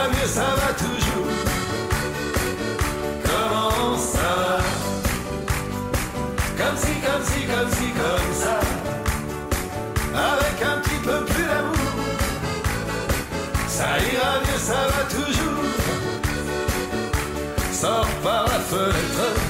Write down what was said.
ira mieux, ça va toujours. Comment ça va? Comme si, comme si, comme si, comme ça. Avec un petit peu plus d'amour, ça ira mieux, ça va toujours. Sors par la fenêtre,